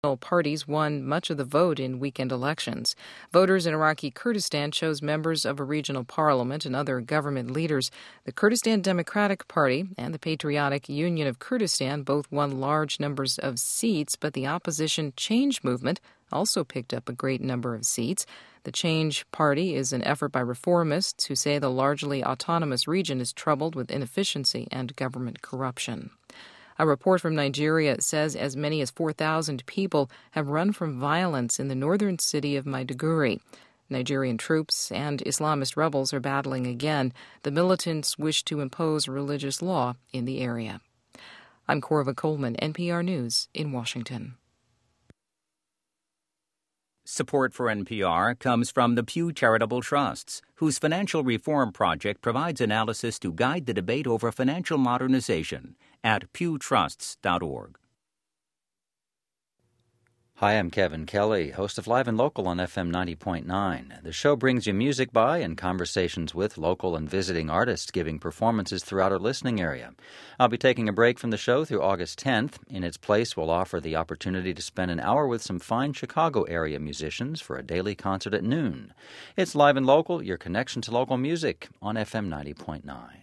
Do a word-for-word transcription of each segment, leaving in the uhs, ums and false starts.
parties won much of the vote in weekend elections. Voters in Iraqi Kurdistan chose members of a regional parliament and other government leaders. The Kurdistan Democratic Party and the Patriotic Union of Kurdistan both won large numbers of seats, but the opposition Change movement also picked up a great number of seats. The Change Party is an effort by reformists who say the largely autonomous region is troubled with inefficiency and government corruption. A report from Nigeria says as many as four thousand people have run from violence in the northern city of Maiduguri. Nigerian troops and Islamist rebels are battling again. The militants wish to impose religious law in the area. I'm Corva Coleman, N P R News in Washington. Support for N P R comes from the Pew Charitable Trusts, whose financial reform project provides analysis to guide the debate over financial modernization at pew trusts dot org. Hi, I'm Kevin Kelly, host of Live and Local on F M ninety point nine. The show brings you music by and conversations with local and visiting artists giving performances throughout our listening area. I'll be taking a break from the show through August tenth. In its place, we'll offer the opportunity to spend an hour with some fine Chicago area musicians for a daily concert at noon. It's Live and Local, your connection to local music on F M ninety point nine.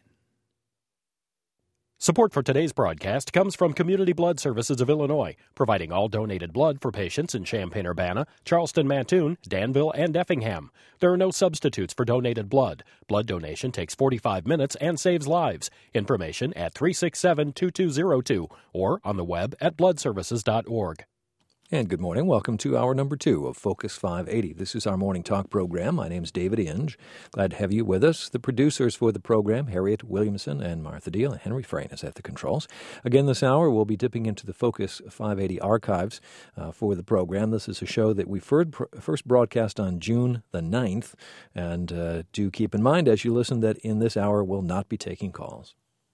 Support for today's broadcast comes from Community Blood Services of Illinois, providing all donated blood for patients in Champaign-Urbana, Charleston, Mattoon, Danville, and Effingham. There are no substitutes for donated blood. Blood donation takes forty-five minutes and saves lives. Information at three six seven, two two zero two or on the web at blood services dot org. And good morning. Welcome to hour number two of Focus five eighty. This is our morning talk program. My name is David Inge. Glad to have you with us. The producers for the program, Harriet Williamson and Martha Deal, and Henry Frayne is at the controls. Again, this hour we'll be dipping into the Focus five eighty archives uh, for the program. This is a show that we first broadcast on June the ninth. And uh, do keep in mind as you listen that in this hour we'll not be taking calls.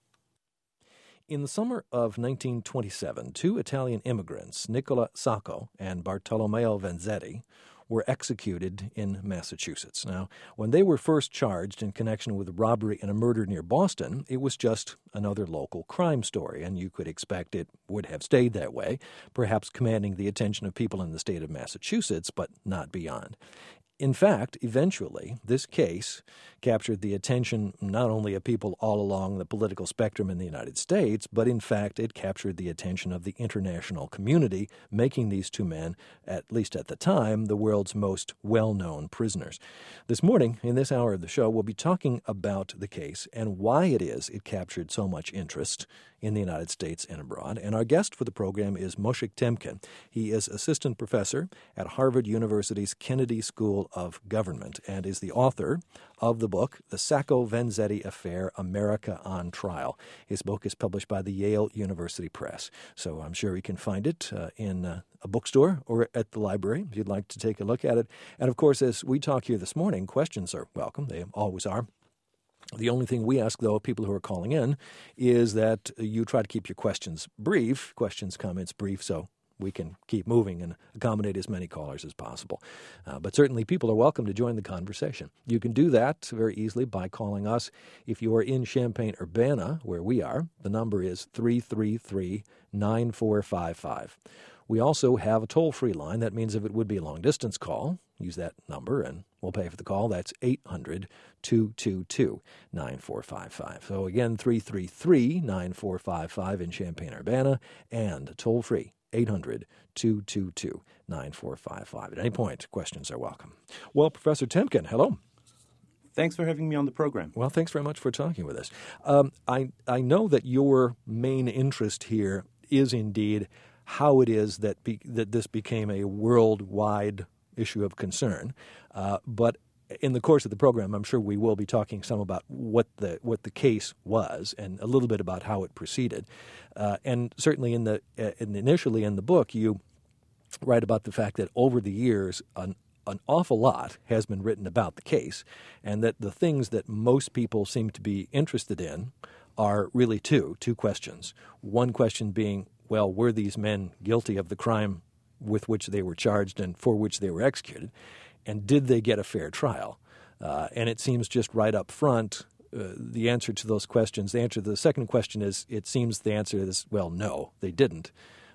In the summer of nineteen twenty-seven, two Italian immigrants, Nicola Sacco and Bartolomeo Vanzetti, were executed in Massachusetts. Now, when they were first charged in connection with a robbery and a murder near Boston, it was just another local crime story, and you could expect it would have stayed that way, perhaps commanding the attention of people in the state of Massachusetts, but not beyond. In fact, eventually, this case captured the attention not only of people all along the political spectrum in the United States, but in fact it captured the attention of the international community, making these two men, at least at the time, the world's most well-known prisoners. This morning, in this hour of the show, we'll be talking about the case and why it is it captured so much interest in the United States and abroad. And our guest for the program is Moshe Temkin. He is assistant professor at Harvard University's Kennedy School of Government and is the author of the book, The Sacco-Vanzetti Affair, America on Trial. His book is published by the Yale University Press. So I'm sure you can find it uh, in uh, a bookstore or at the library if you'd like to take a look at it. And of course, as we talk here this morning, questions are welcome. They always are. The only thing we ask, though, of people who are calling in is that you try to keep your questions brief, questions, comments brief, so we can keep moving and accommodate as many callers as possible. Uh, but certainly people are welcome to join the conversation. You can do that very easily by calling us. If you are in Champaign-Urbana, where we are, the number is three three three, nine four five five. We also have a toll-free line. That means if it would be a long-distance call, use that number and we'll pay for the call. That's eight hundred, two two two, nine four five five. So again, three three three, nine four five five in Champaign-Urbana and toll-free, eight hundred, two two two, nine four five five. At any point, questions are welcome. Well, Professor Temkin, hello. Thanks for having me on the program. Well, thanks very much for talking with us. Um, I, I know that your main interest here is indeed how it is that be, that this became a worldwide issue of concern. Uh, but in the course of the program, I'm sure we will be talking some about what the what the case was and a little bit about how it proceeded. Uh, and certainly in the uh, in, initially in the book, you write about the fact that over the years, an an awful lot has been written about the case, and that the things that most people seem to be interested in are really two, two questions. One question being, well, were these men guilty of the crime with which they were charged and for which they were executed? And did they get a fair trial? Uh, and it seems just right up front, uh, the answer to those questions, the answer to the second question is, it seems the answer is, well, no, they didn't.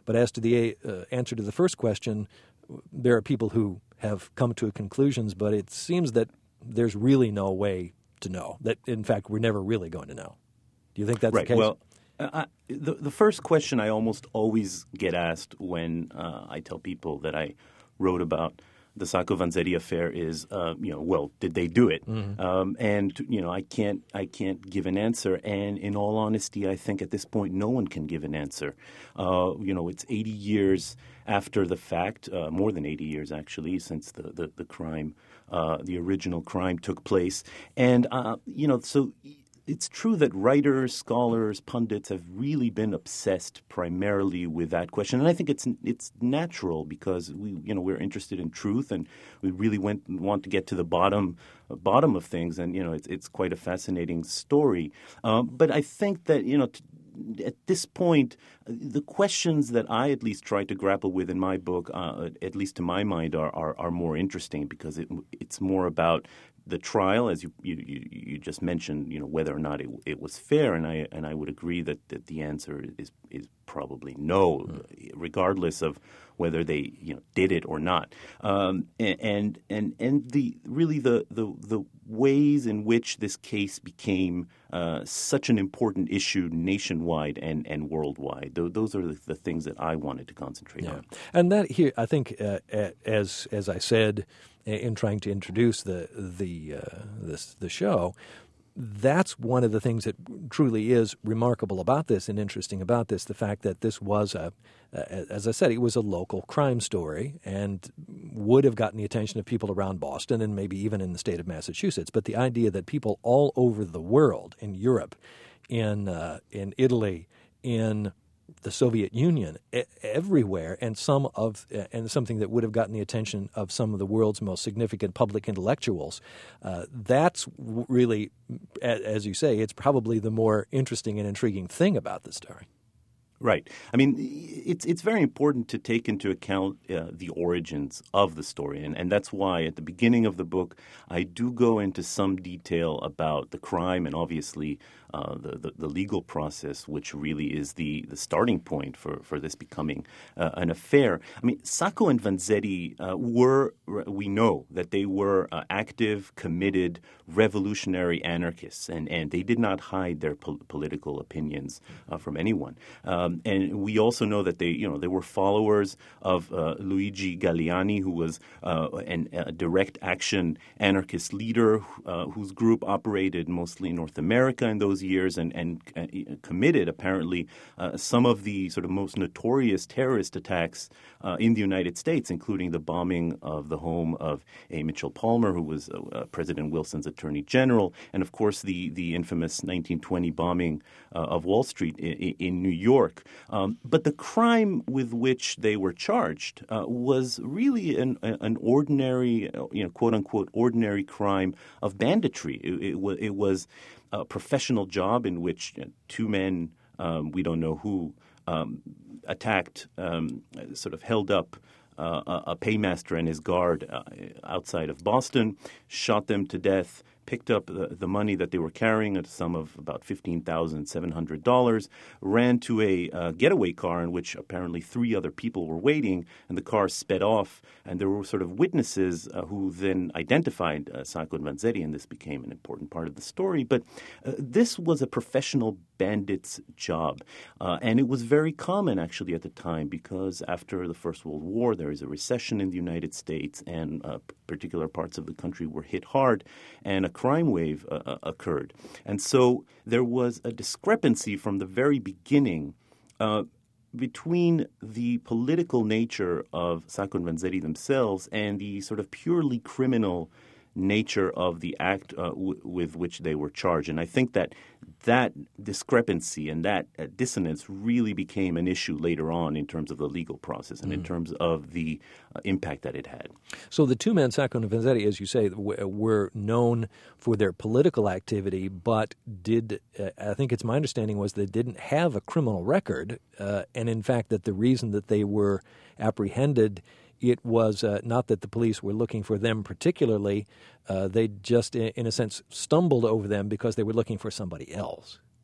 But as to the uh, answer to the first question, there are people who have come to conclusions, but it seems that there's really no way to know, that in fact we're never really going to know. Do you think that's right. the case? Well, uh, the, the first question I almost always get asked when uh, I tell people that I wrote about the Sacco Vanzetti affair is, uh, you know, well, did they do it? Mm-hmm. Um, and you know, I can't, I can't give an answer. And in all honesty, I think at this point, no one can give an answer. Uh, you know, it's eighty years after the fact, uh, more than eighty years actually, since the the, the crime, uh, the original crime took place. And uh, you know, so. It's true that writers, scholars, pundits have really been obsessed primarily with that question, and I think it's it's natural because we you know we're interested in truth and we really went, want to get to the bottom bottom of things, and you know it's it's quite a fascinating story. Um, but I think that you know. T- At this point, the questions that I at least try to grapple with in my book, uh, at least to my mind, are, are, are more interesting because it, it's more about the trial, as you, you, you just mentioned, you know, whether or not it, it was fair, and I and I would agree that, that the answer is is probably no, mm. regardless of whether they you know did it or not. Um, and and and the really the, the the ways in which this case became uh, such an important issue nationwide and, and worldwide. Th- those are the, the things that I wanted to concentrate yeah. on. And that here, I think, uh, as as I said in trying to introduce the the uh, this the show, that's one of the things that truly is remarkable about this and interesting about this, the fact that this was a, as I said, it was a local crime story and would have gotten the attention of people around Boston and maybe even in the state of Massachusetts. But the idea that people all over the world, in Europe, in uh, in Italy, in the Soviet Union, e- everywhere, and some of uh, and something that would have gotten the attention of some of the world's most significant public intellectuals. Uh, that's really, as you say, it's probably the more interesting and intriguing thing about the story. Right. I mean, it's it's very important to take into account uh, the origins of the story. And, and that's why at the beginning of the book, I do go into some detail about the crime and obviously uh, the, the, the legal process, which really is the, the starting point for, for this becoming uh, an affair. I mean, Sacco and Vanzetti uh, were, we know that they were uh, active, committed, revolutionary anarchists, and, and they did not hide their po- political opinions uh, from anyone. Um, And we also know that they, you know, they were followers of uh, Luigi Galliani, who was uh, an, a direct action anarchist leader uh, whose group operated mostly in North America in those years and, and uh, committed, apparently, uh, some of the sort of most notorious terrorist attacks uh, in the United States, including the bombing of the home of A. Mitchell Palmer, who was uh, President Wilson's attorney general, and, of course, the, the infamous nineteen twenty bombing uh, of Wall Street in, in New York. Um, but the crime with which they were charged uh, was really an, an ordinary, you know, quote unquote, ordinary crime of banditry. It, it, was, it was a professional job in which you know, two men, um, we don't know who, um, attacked, um, sort of held up uh, a, a paymaster and his guard uh, outside of Boston, shot them to death, picked up the, the money that they were carrying, a sum of about fifteen thousand seven hundred dollars, ran to a uh, getaway car in which apparently three other people were waiting, and the car sped off. And there were sort of witnesses uh, who then identified uh, Sacco and Vanzetti, and this became an important part of the story. But uh, this was a professional bandit's job, uh, and it was very common actually at the time because after the First World War, there is a recession in the United States, and uh, particular parts of the country were hit hard, and a crime wave uh, occurred. And so there was a discrepancy from the very beginning uh, between the political nature of Sacco and Vanzetti themselves and the sort of purely criminal nature of the act uh, w- with which they were charged. And I think that that discrepancy and that uh, dissonance really became an issue later on in terms of the legal process and mm. in terms of the uh, impact that it had. So the two men, Sacco and Vanzetti, as you say, w- were known for their political activity, but did, uh, I think it's my understanding was they didn't have a criminal record, uh, and in fact that the reason that they were apprehended, it was uh, not that the police were looking for them particularly. Uh, they just, in a sense, stumbled over them because they were looking for somebody else.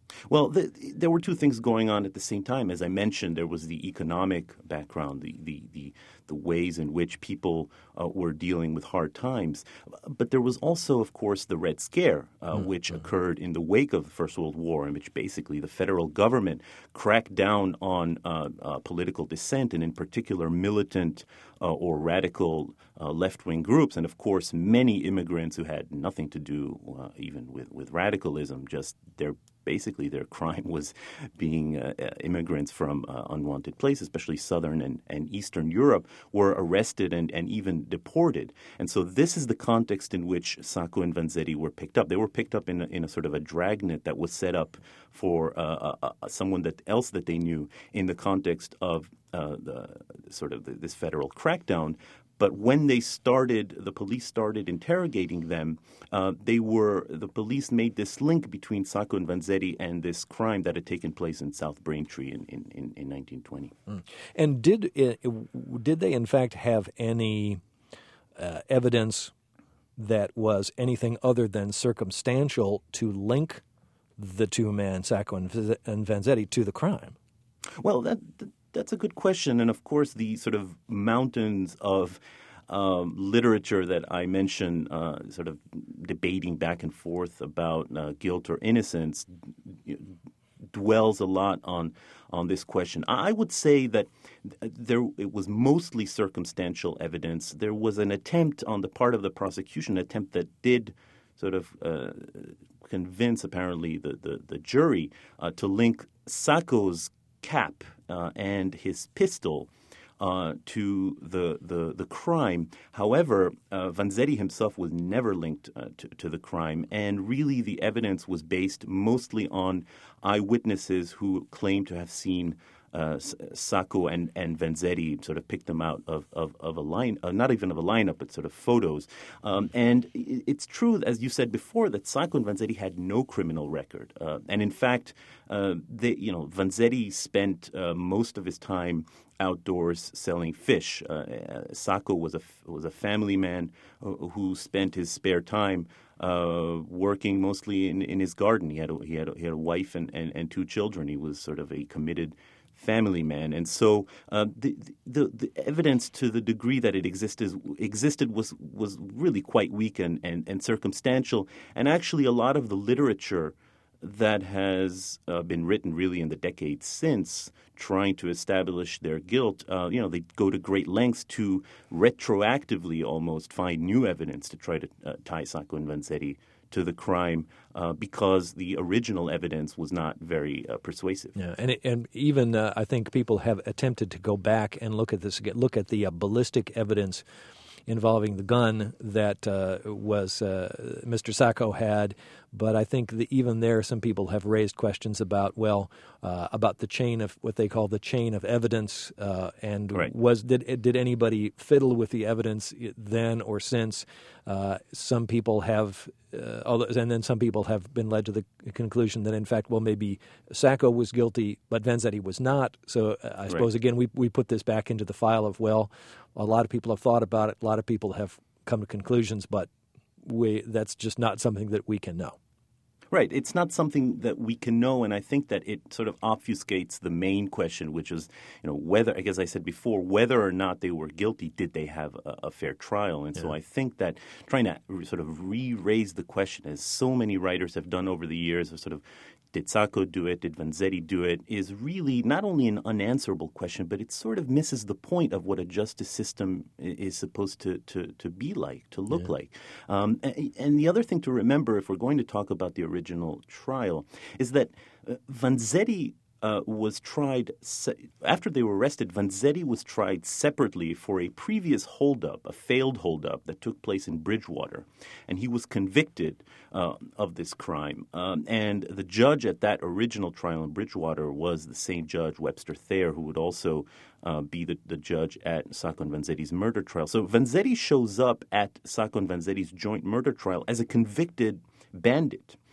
Well, the, there were two things going on at the same time. As I mentioned, there was the economic background, the the the, the ways in which people uh, were dealing with hard times. But there was also, of course, the Red Scare, uh, mm-hmm. which occurred in the wake of the First World War, in which basically the federal government cracked down on uh, uh, political dissent, and in particular militant uh, or radical uh, left-wing groups. And, of course, many immigrants who had nothing to do uh, even with, with radicalism, just their Basically, their crime was being uh, immigrants from uh, unwanted places, especially southern and, and eastern Europe, were arrested and, and even deported. And so this is the context in which Sacco and Vanzetti were picked up. They were picked up in a, in a sort of a dragnet that was set up for uh, uh, someone that else that they knew in the context of uh, the sort of the, this federal crackdown. But when they started, the police started interrogating them, uh, they were, the police made this link between Sacco and Vanzetti and this crime that had taken place in South Braintree in, in, in nineteen twenty. Mm. And did it, did they in fact have any uh, evidence that was anything other than circumstantial to link the two men, Sacco and Vanzetti, to the crime? Well, that... that That's a good question. And, of course, the sort of mountains of um, literature that I mentioned, uh, sort of debating back and forth about uh, guilt or innocence, d- dwells a lot on on this question. I would say that there it was mostly circumstantial evidence. There was an attempt on the part of the prosecution, an attempt that did sort of uh, convince, apparently, the, the, the jury uh, to link Sacco's cap uh, and his pistol uh, to the, the the crime. However, uh, Vanzetti himself was never linked uh, to, to the crime, and really the evidence was based mostly on eyewitnesses who claimed to have seen uh, Sacco and, and Vanzetti sort of pick them out of, of, of a line, uh, not even of a lineup, but sort of photos. Um, and it's true, as you said before, that Sacco and Vanzetti had no criminal record. Uh, and in fact, uh, they, you know, Vanzetti spent uh, most of his time outdoors selling fish. Uh, Sacco was a was a family man who spent his spare time uh, working mostly in, in his garden. He had a, he had a, he had a wife and, and, and two children. He was sort of a committed family man, and so uh, the, the the evidence, to the degree that it existed existed was was really quite weak and, and, and circumstantial. And actually, a lot of the literature that has uh, been written really in the decades since, trying to establish their guilt, uh, you know, they go to great lengths to retroactively almost find new evidence to try to uh, tie Sacco and Vanzetti to the crime uh, because the original evidence was not very uh, persuasive. Yeah, and it, and even uh, I think people have attempted to go back and look at this again, look at the uh, ballistic evidence involving the gun that uh, was uh, Mister Sacco had. But I think that even there, some people have raised questions about, well, uh, about the chain of what they call the chain of evidence, uh, and right. was did did anybody fiddle with the evidence then or since? Uh, some people have, uh, and then some people have been led to the conclusion that, in fact, well, maybe Sacco was guilty, but Vanzetti was not. So uh, I suppose, right. again, we we put this back into the file of, well, a lot of people have thought about it, a lot of people have come to conclusions, but we that's just not something that we can know. Right. It's not something that we can know, and I think that it sort of obfuscates the main question, which is, you know, whether, as I said before, whether or not they were guilty, did they have a, a fair trial? And yeah. so I think that trying to sort of re-raise the question, as so many writers have done over the years, of sort of, did Sacco do it? Did Vanzetti do it? Is really not only an unanswerable question, but it sort of misses the point of what a justice system is supposed to, to, to be like, to look yeah. like. Um, and, and the other thing to remember, if we're going to talk about the original trial, is that uh, Vanzetti Uh, was tried se- after they were arrested. Vanzetti was tried separately for a previous holdup, a failed holdup that took place in Bridgewater, and he was convicted uh, of this crime. Um, and the judge at that original trial in Bridgewater was the same judge, Webster Thayer, who would also uh, be the, the judge at Sacco and Vanzetti's murder trial. So Vanzetti shows up at Sacco and Vanzetti's joint murder trial as a convicted bandit.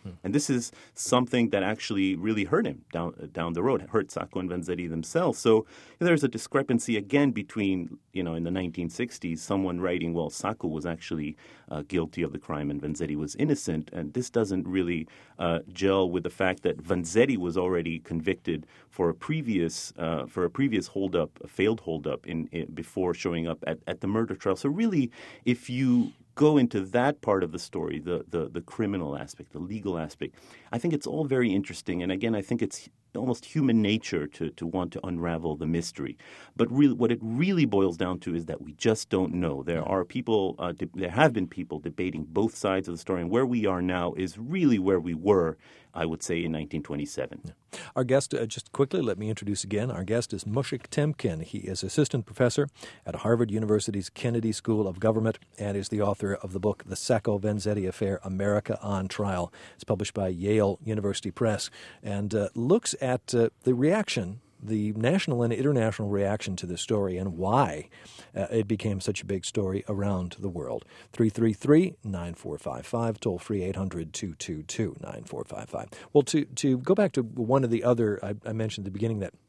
Hmm. And this is something that actually really hurt him down down the road, hurt Sacco and Vanzetti themselves. So there's a discrepancy again between, you know, in the nineteen sixties, someone writing, well, Sacco was actually uh, guilty of the crime and Vanzetti was innocent. And this doesn't really uh, gel with the fact that Vanzetti was already convicted for a previous uh, for a previous holdup, a failed holdup in, in before showing up at, at the murder trial. So really, if you go into that part of the story, the, the the criminal aspect, the legal aspect, I think it's all very interesting. And again, I think it's almost human nature to, to want to unravel the mystery. But really, what it really boils down to is that we just don't know. There are people, uh, de- there have been people debating both sides of the story. And where we are now is really where we were, I would say, in nineteen twenty-seven. Yeah. Our guest, uh, just quickly, let me introduce again. Our guest is Mushik Temkin. He is assistant professor at Harvard University's Kennedy School of Government and is the author of the book, The Sacco-Vanzetti Affair, America on Trial. It's published by Yale University Press and uh, looks at uh, the reaction, the national and international reaction to this story and why uh, it became such a big story around the world. three three three, nine four five five, toll free eight hundred, two two two, nine four five five. Well, to, to go back to one of the other, I, I mentioned at the beginning that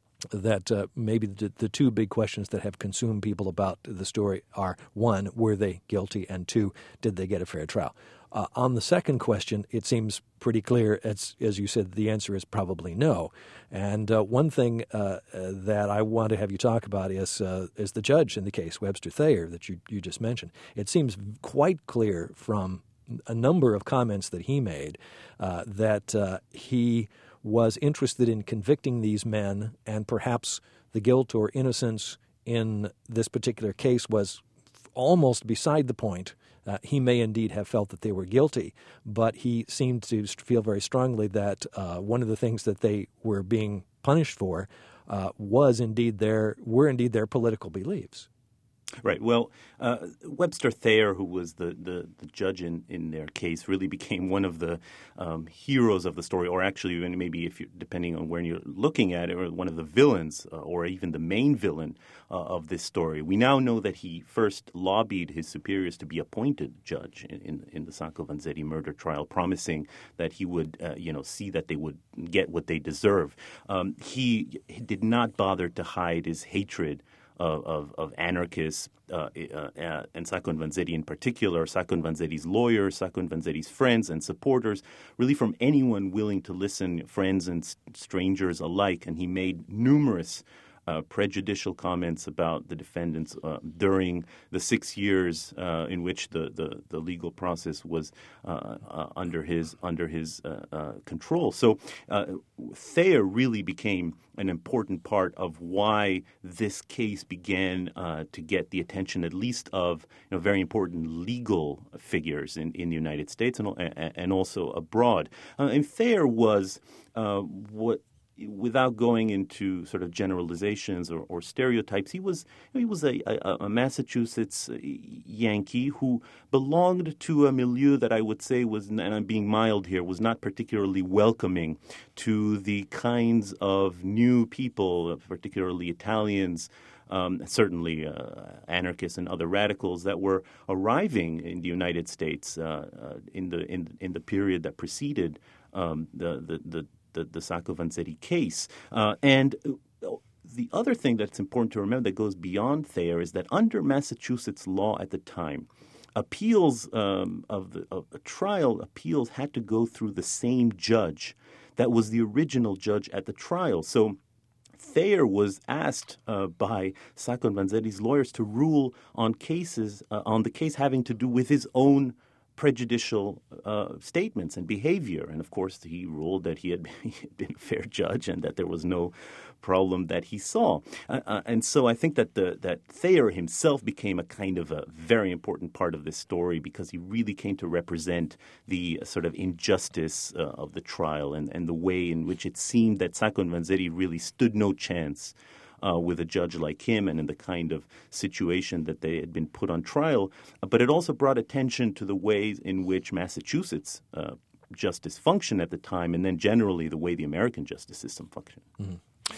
that uh, maybe the, the two big questions that have consumed people about the story are, one, were they guilty, and two, did they get a fair trial? Uh, on the second question, it seems pretty clear, as, as you said, the answer is probably no. And uh, one thing uh, uh, that I want to have you talk about is uh, is the judge in the case, Webster Thayer, that you, you just mentioned. It seems quite clear from a number of comments that he made uh, that uh, he was interested in convicting these men, and perhaps the guilt or innocence in this particular case was almost beside the point. Uh, he may indeed have felt that they were guilty, but he seemed to feel very strongly that uh, one of the things that they were being punished for uh, was indeed their were indeed their political beliefs. Right. Well, uh, Webster Thayer, who was the, the, the judge in, in their case, really became one of the um, heroes of the story, or actually, maybe if you're, depending on where you're looking at it, or one of the villains, uh, or even the main villain uh, of this story. We now know that he first lobbied his superiors to be appointed judge in, in, in the Sacco-Vanzetti murder trial, promising that he would, uh, you know, see that they would get what they deserve. Um, he, he did not bother to hide his hatred Of, of, of anarchists uh, uh, and Sacco and Vanzetti in particular, Sacco and Vanzetti's lawyers, Sacco and Vanzetti's friends and supporters, really from anyone willing to listen, friends and strangers alike. And he made numerous Uh, prejudicial comments about the defendants uh, during the six years uh, in which the, the, the legal process was uh, uh, under his under his uh, uh, control. So uh, Thayer really became an important part of why this case began uh, to get the attention, at least of you know, very important legal figures in, in the United States and, and also abroad. Uh, and Thayer was uh, what. Without going into sort of generalizations or, or stereotypes, he was he was a, a, a Massachusetts Yankee who belonged to a milieu that I would say was, and I'm being mild here, was not particularly welcoming to the kinds of new people, particularly Italians, Um, certainly uh, anarchists and other radicals that were arriving in the United States uh, uh, in the in in the period that preceded um, the the the, the, the Sacco-Vanzetti case. Uh, and the other thing that's important to remember that goes beyond Thayer is that under Massachusetts law at the time, appeals um, of the of a trial appeals had to go through the same judge that was the original judge at the trial. So Thayer was asked uh, by Sacco and Vanzetti's lawyers to rule on cases uh, on the case having to do with his own prejudicial uh, statements and behavior. And, of course, he ruled that he had been a fair judge and that there was no problem that he saw. Uh, uh, and so I think that the, that Thayer himself became a kind of a very important part of this story because he really came to represent the uh, sort of injustice uh, of the trial and, and the way in which it seemed that Sacco and Vanzetti really stood no chance Uh, with a judge like him and in the kind of situation that they had been put on trial. Uh, but it also brought attention to the ways in which Massachusetts uh, justice functioned at the time and then generally the way the American justice system functioned. Mm-hmm.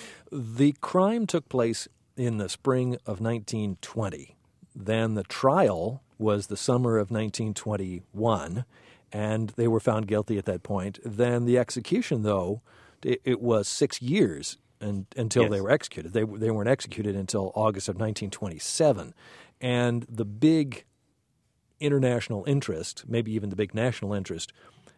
The crime took place in the spring of nineteen twenty. Then the trial was the summer of nineteen twenty-one. and they were found guilty at that point. Then the execution, though, it, it was six years and, until yes. they were executed. They they weren't executed until August of nineteen twenty-seven, and the big international interest, maybe even the big national interest,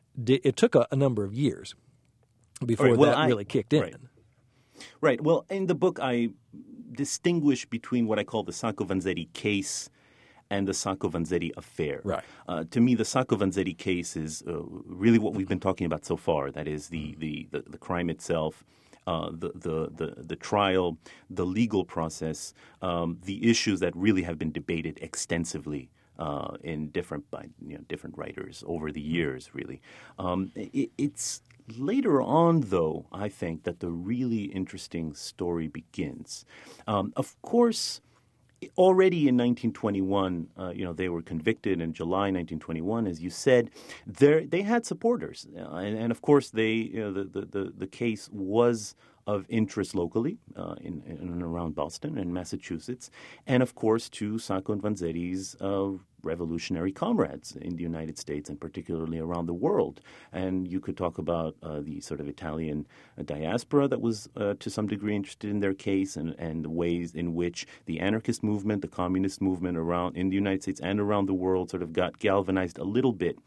it took a, a number of years before right, well, that I, really kicked in. Right. right. Well, in the book, I distinguish between what I call the Sacco Vanzetti case and the Sacco Vanzetti affair. Right. Uh, to me, the Sacco Vanzetti case is uh, really what we've been talking about so far. That is the the, the, the crime itself, uh, the, the the the trial, the legal process, um, the issues that really have been debated extensively uh, in different by you know different writers over the years. Really, um, it, it's later on, though, I think that the really interesting story begins. Um, of course. Already in nineteen twenty-one, uh, you know, they were convicted in July nineteen twenty-one, as you said. They had supporters, uh, and, and of course, they you know, the, the, the the case was of interest locally uh, in, in and around Boston and Massachusetts, and of course to Sacco and Vanzetti's uh, revolutionary comrades in the United States and particularly around the world. And you could talk about uh, the sort of Italian diaspora that was uh, to some degree interested in their case, and, and the ways in which the anarchist movement, the communist movement around in the United States and around the world sort of got galvanized a little bit.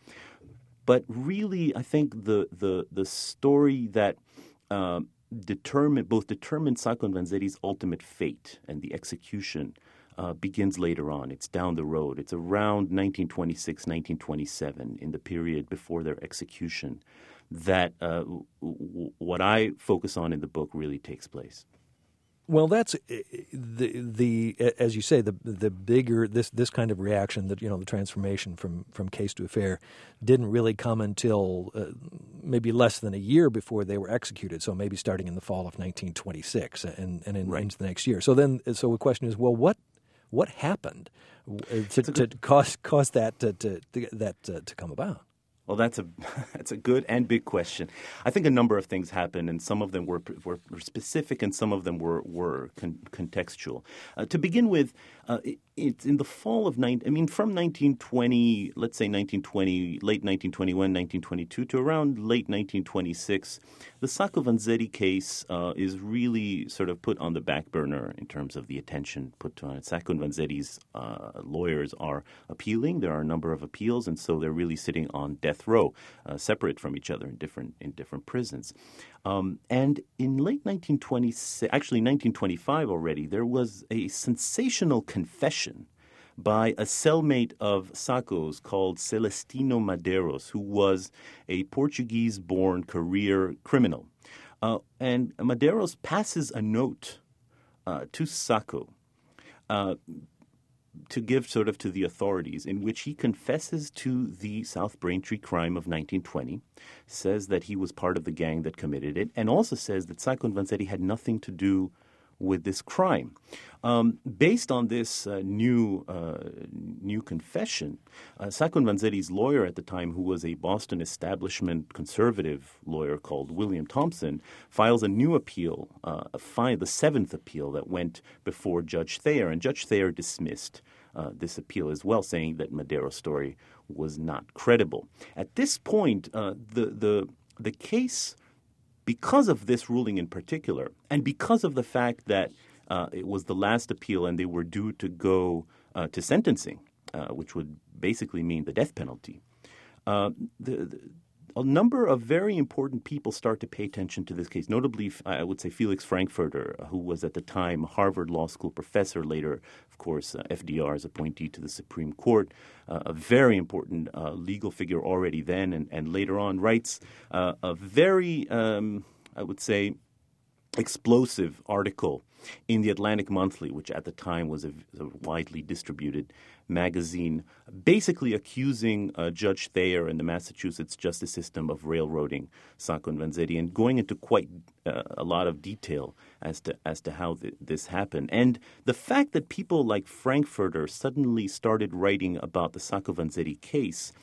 But really, I think the the the story that uh, determined both determined Sacco and Vanzetti's ultimate fate and the execution Uh, begins later on. It's down the road. It's around nineteen twenty-six, nineteen twenty-seven, in the period before their execution, that uh, w- what I focus on in the book really takes place. Well, that's the the as you say the the bigger this this kind of reaction, that you know the transformation from from case to affair didn't really come until uh, maybe less than a year before they were executed. So maybe starting in the fall of nineteen twenty-six and and in, right. into the next year. So then, so the question is, well, what what happened to, to cause cause that to, to, to that to, to come about? Well, that's a that's a good and big question. I think a number of things happened, and some of them were were, were specific, and some of them were were con- contextual. Uh, to begin with, uh, it, it's in the fall of nine. I mean, from nineteen twenty, let's say nineteen twenty, late nineteen twenty-one, nineteen twenty-two, to around late nineteen twenty-six, the Sacco Vanzetti case uh, is really sort of put on the back burner in terms of the attention put on it. Sacco and Vanzetti's uh, lawyers are appealing. There are a number of appeals, and so they're really sitting on death row, uh, separate from each other in different in different prisons. Um, and in late nineteen twenty-six, actually nineteen twenty-five already, there was a sensational confession by a cellmate of Sacco's called Celestino Madeiros, who was a Portuguese-born career criminal. Uh, and Madeiros passes a note uh, to Sacco uh, to give sort of to the authorities, in which he confesses to the South Braintree crime of nineteen twenty, says that he was part of the gang that committed it, and also says that Sacco and Vanzetti had nothing to do with this crime. Um, based on this uh, new uh, new confession, uh, Sacco and Vanzetti's lawyer at the time, who was a Boston establishment conservative lawyer called William Thompson, files a new appeal, uh, a fi- the seventh appeal that went before Judge Thayer, and Judge Thayer dismissed uh, this appeal as well, saying that Madeiros' story was not credible. At this point, uh, the the the case, because of this ruling in particular, and because of the fact that uh, it was the last appeal and they were due to go uh, to sentencing, uh, which would basically mean the death penalty, uh, the, the, a number of very important people start to pay attention to this case, notably, I would say, Felix Frankfurter, who was at the time a Harvard Law School professor, later, of course, uh, F D R's appointee to the Supreme Court, uh, a very important uh, legal figure already then, and, and later on writes uh, a very, um, I would say, explosive article in the Atlantic Monthly, which at the time was a, a widely distributed magazine, basically accusing uh, Judge Thayer and the Massachusetts justice system of railroading Sacco and Vanzetti, and going into quite uh, a lot of detail as to as to how th- this happened. And the fact that people like Frankfurter suddenly started writing about the Sacco Vanzetti case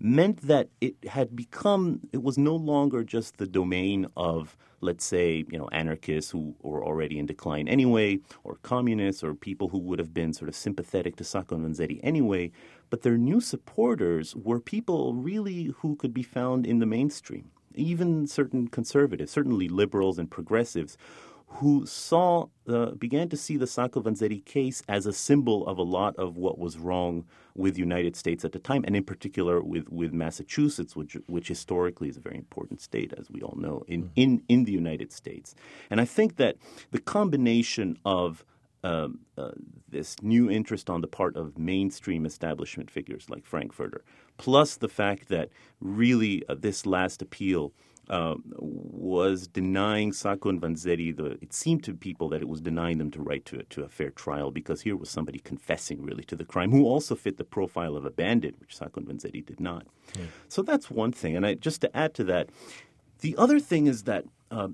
meant that it had become, it was no longer just the domain of, let's say, you know, anarchists who were already in decline anyway, or communists, or people who would have been sort of sympathetic to Sacco and Vanzetti anyway, but their new supporters were people really who could be found in the mainstream, even certain conservatives, certainly liberals and progressives, who saw, uh, began to see the Sacco-Vanzetti case as a symbol of a lot of what was wrong with the United States at the time, and in particular with, with Massachusetts, which which historically is a very important state, as we all know, in, mm-hmm. in, in the United States. And I think that the combination of um, uh, this new interest on the part of mainstream establishment figures like Frankfurter, plus the fact that really uh, this last appeal Um, was denying Sacco and Vanzetti, the, it seemed to people that it was denying them to right to, to a fair trial, because here was somebody confessing really to the crime who also fit the profile of a bandit, which Sacco and Vanzetti did not. Yeah. So that's one thing. And I, just to add to that, the other thing is that um,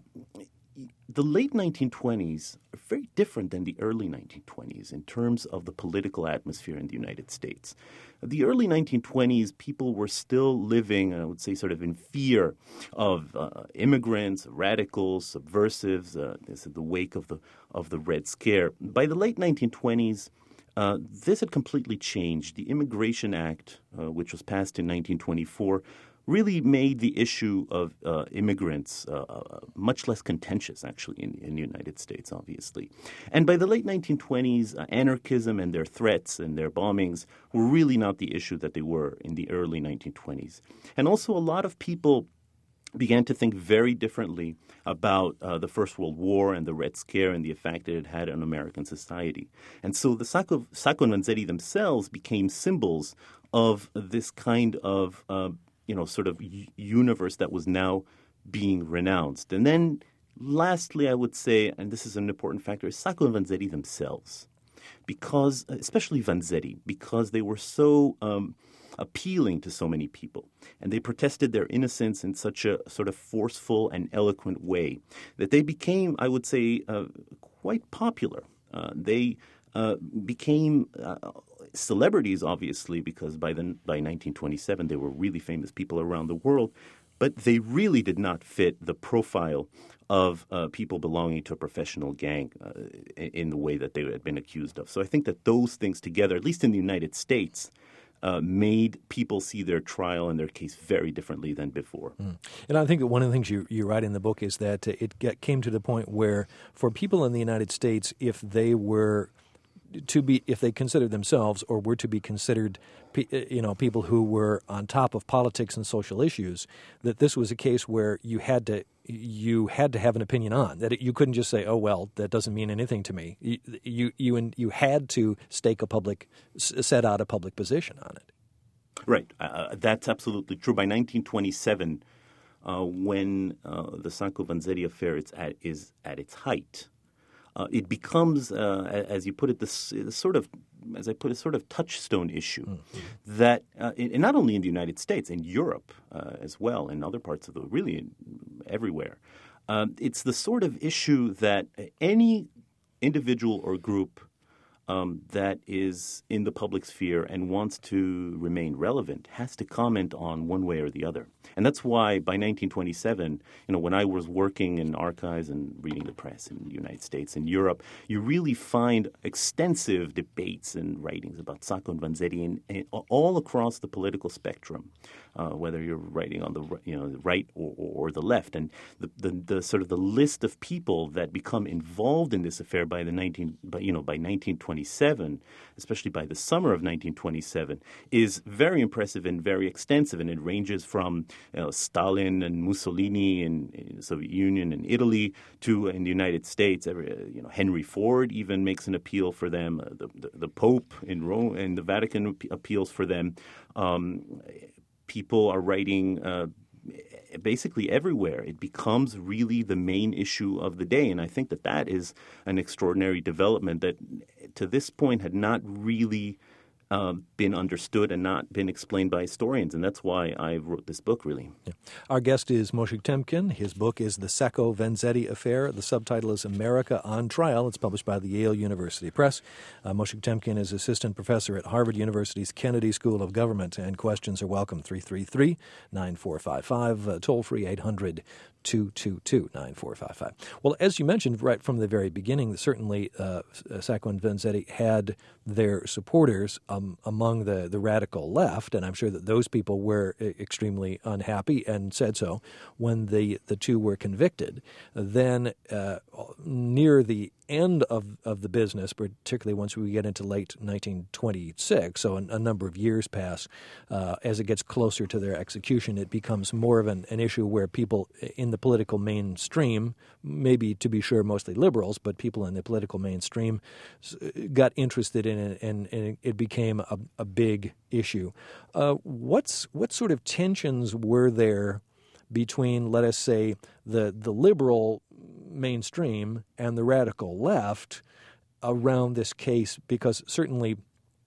the late nineteen twenties are very different than the early nineteen twenties in terms of the political atmosphere in the United States. The early nineteen twenties, people were still living, I would say, sort of in fear of uh, immigrants, radicals, subversives, uh, this is the wake of the of the Red Scare. By the late nineteen twenties, uh, this had completely changed. The Immigration Act, uh, which was passed in nineteen twenty-four, really made the issue of uh, immigrants uh, uh, much less contentious, actually, in, in the United States, obviously. And by the late nineteen twenties, uh, anarchism and their threats and their bombings were really not the issue that they were in the early nineteen twenties. And also a lot of people began to think very differently about uh, the First World War and the Red Scare and the effect that it had on American society. And so the Sacco, Sacco and Vanzetti themselves became symbols of this kind of uh, you know, sort of universe that was now being renounced. And then lastly, I would say, and this is an important factor, is Sacco and Vanzetti themselves. Because, especially Vanzetti, because they were so um, appealing to so many people. And they protested their innocence in such a sort of forceful and eloquent way that they became, I would say, uh, quite popular. Uh, they uh, became uh, celebrities, obviously, because by then, by nineteen twenty-seven, they were really famous people around the world. But they really did not fit the profile of uh, people belonging to a professional gang uh, in the way that they had been accused of. So I think that those things together, at least in the United States, uh, made people see their trial and their case very differently than before. Mm. And I think that one of the things you, you write in the book is that it get, came to the point where for people in the United States, if they were to be, if they considered themselves or were to be considered, you know, people who were on top of politics and social issues, that this was a case where you had to you had to have an opinion on that. You couldn't just say, "Oh well, that doesn't mean anything to me." You you you, you had to stake a public, set out a public position on it. Right, uh, that's absolutely true. By nineteen twenty-seven, uh, when uh, the Sacco Vanzetti affair is at is at its height. Uh, it becomes, uh, as you put it, this, this sort of, as I put it, sort of touchstone issue mm-hmm. that, uh, in, not only in the United States, in Europe uh, as well, in other parts of the, really in, everywhere, uh, it's the sort of issue that any individual or group um, that is in the public sphere and wants to remain relevant has to comment on one way or the other. And that's why by nineteen twenty-seven, you know, when I was working in archives and reading the press in the United States and Europe, you really find extensive debates and writings about Sacco and Vanzetti in, in, all across the political spectrum, uh, whether you're writing on the you know the right or, or the left. And the, the, the sort of the list of people that become involved in this affair by the nineteen by, you know by nineteen twenty-seven, especially by the summer of nineteen twenty-seven, is very impressive and very extensive, and it ranges from You know, Stalin and Mussolini in, in the Soviet Union and Italy to in the United States. Every, you know, Henry Ford even makes an appeal for them. Uh, the, the, the Pope in Rome and the Vatican appeals for them. Um, people are writing uh, basically everywhere. It becomes really the main issue of the day, and I think that that is an extraordinary development that to this point had not really uh, been understood and not been explained by historians. And that's why I wrote this book, really. Yeah. Our guest is Moshe Temkin. His book is The Sacco-Vanzetti Affair. The subtitle is America on Trial. It's published by the Yale University Press. Uh, Moshe Temkin is assistant professor at Harvard University's Kennedy School of Government, and questions are welcome. three three three, nine four five five, uh, toll-free eight hundred, two two two, nine four five five. Well, as you mentioned right from the very beginning, certainly uh, Sacco and Vanzetti had their supporters um, among the, the radical left, and I'm sure that those people were extremely unhappy and said so when the, the two were convicted. Then uh, near the end of, of the business, particularly once we get into late nineteen twenty-six, so a, a number of years pass, uh, as it gets closer to their execution, it becomes more of an, an issue where people in the political mainstream, maybe to be sure mostly liberals, but people in the political mainstream got interested in it, and, and it became a, a big issue. Uh, what's what sort of tensions were there between, let us say, the the liberal mainstream and the radical left around this case? Because certainly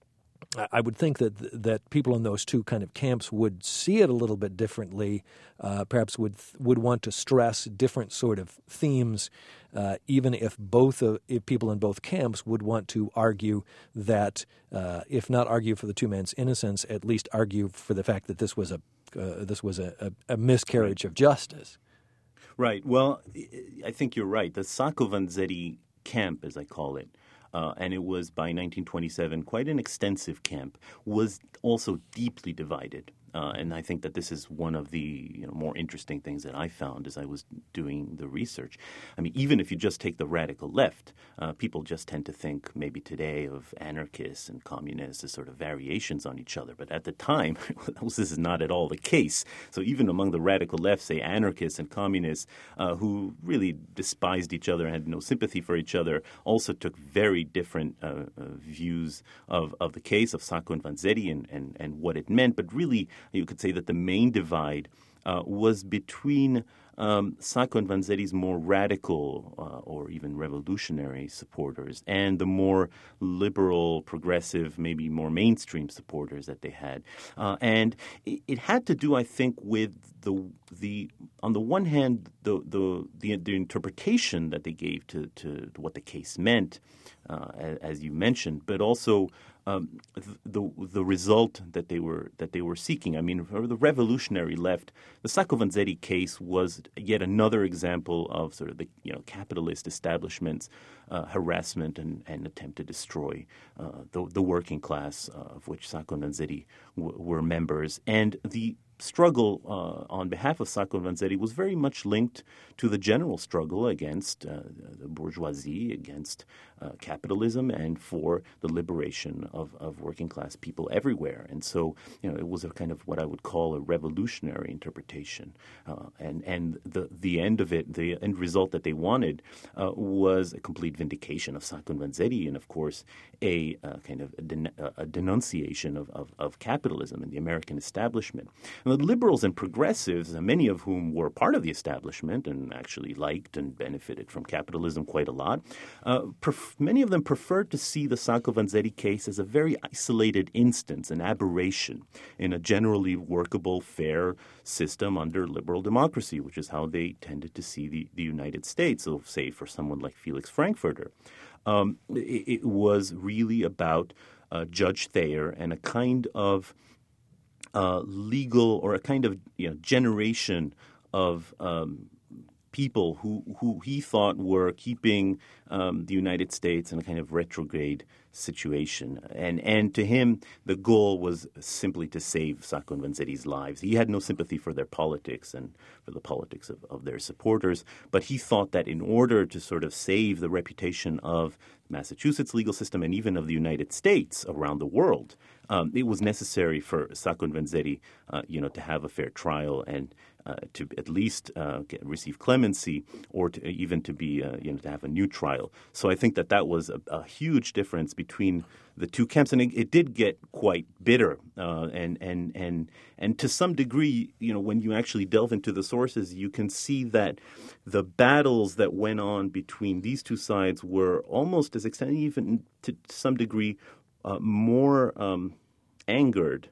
I would think that that people in those two kind of camps would see it a little bit differently, uh, perhaps would would want to stress different sort of themes, uh, even if both of, if people in both camps would want to argue that, uh, if not argue for the two men's innocence, at least argue for the fact that this was a uh, this was a, a, a miscarriage of justice. Right. Well, I think you're right. The Sacco-Vanzetti camp, as I call it, Uh, and it was by nineteen twenty-seven quite an extensive camp, was also deeply divided. Uh, and I think that this is one of the you know, more interesting things that I found as I was doing the research. I mean, even if you just take the radical left, uh, people just tend to think maybe today of anarchists and communists as sort of variations on each other. But at the time, this is not at all the case. So even among the radical left, say anarchists and communists uh, who really despised each other and had no sympathy for each other, also took very different uh, uh, views of, of the case of Sacco and Vanzetti and, and, and what it meant. But really, you could say that the main divide uh, was between um, Sacco and Vanzetti's more radical uh, or even revolutionary supporters and the more liberal, progressive, maybe more mainstream supporters that they had. Uh, and it, it had to do, I think, with the the on the one hand, the the the, the interpretation that they gave to, to, to what the case meant, uh, as, as you mentioned, but also Um, the the result that they were that they were seeking. I mean, for the revolutionary left, the Sacco-Vanzetti case was yet another example of sort of the you know capitalist establishment's uh, harassment and, and attempt to destroy uh, the the working class, uh, of which Sacco and Vanzetti w- were members, and the struggle uh, on behalf of Sacco and Vanzetti was very much linked to the general struggle against uh, the bourgeoisie, against uh, capitalism, and for the liberation of, of working class people everywhere. And so, you know, it was a kind of what I would call a revolutionary interpretation. Uh, and and the the end of it, the end result that they wanted uh, was a complete vindication of Sacco and Vanzetti, and of course a uh, kind of a, den- a denunciation of, of, of capitalism and the American establishment. And the liberals and progressives, many of whom were part of the establishment and actually liked and benefited from capitalism quite a lot, uh, pref- many of them preferred to see the Sacco-Vanzetti case as a very isolated instance, an aberration in a generally workable, fair system under liberal democracy, which is how they tended to see the, the United States. So, say, for someone like Felix Frankfurter, um, it, it was really about uh, Judge Thayer and a kind of Uh, legal or a kind of you know, generation of um, people who, who he thought were keeping um, the United States in a kind of retrograde situation. And and to him, the goal was simply to save Sacco and Vanzetti's lives. He had no sympathy for their politics and for the politics of, of their supporters, but he thought that in order to sort of save the reputation of Massachusetts legal system and even of the United States around the world, um, it was necessary for Sacco and Vanzetti, uh, you know, to have a fair trial and uh, to at least uh, get, receive clemency, or to, even to be, uh, you know, to have a new trial. So I think that that was a, a huge difference between the two camps, and it, it did get quite bitter. Uh, and and and and to some degree, you know, when you actually delve into the sources, you can see that the battles that went on between these two sides were almost as extended, even to some degree, uh, more um, angered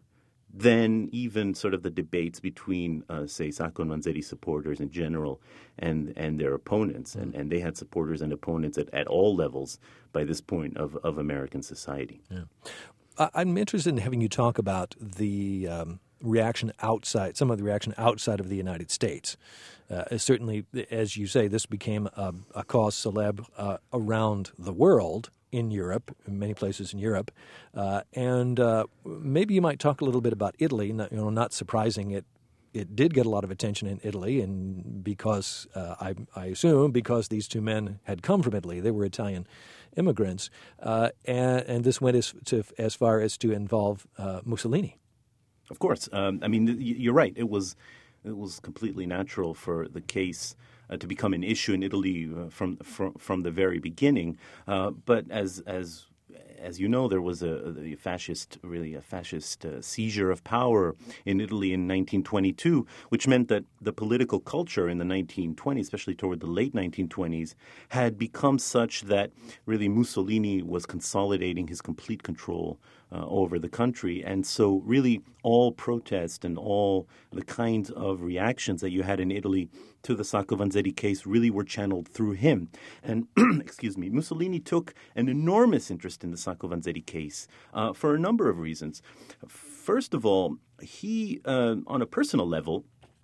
than even sort of the debates between, uh, say, Sacco and Vanzetti supporters in general and and their opponents. Mm. And, and they had supporters and opponents at, at all levels by this point of, of American society. Yeah. I'm interested in having you talk about the um, reaction outside, some of the reaction outside of the United States. Uh, certainly, as you say, this became a, a cause célèbre uh, around the world. In Europe, in many places in Europe, uh, and uh, maybe you might talk a little bit about Italy. Not, you know, not surprising, it it did get a lot of attention in Italy, and because uh, I, I assume because these two men had come from Italy, they were Italian immigrants, uh, and, and this went as to as far as to involve uh, Mussolini. Of course, um, I mean you're right. It was it was completely natural for the case Uh, to become an issue in Italy uh, from, from from the very beginning. Uh, but as as as you know, there was a, a fascist, really a fascist uh, seizure of power in Italy in nineteen twenty-two, which meant that the political culture in the nineteen twenties, especially toward the late nineteen twenties, had become such that really Mussolini was consolidating his complete control uh, over the country. And so really all protest and all the kinds of reactions that you had in Italy to the Sacco Vanzetti case really were channeled through him. And, excuse me, Mussolini took an enormous interest in the Sacco Vanzetti case uh, for a number of reasons. First of all, he, uh, on a personal level,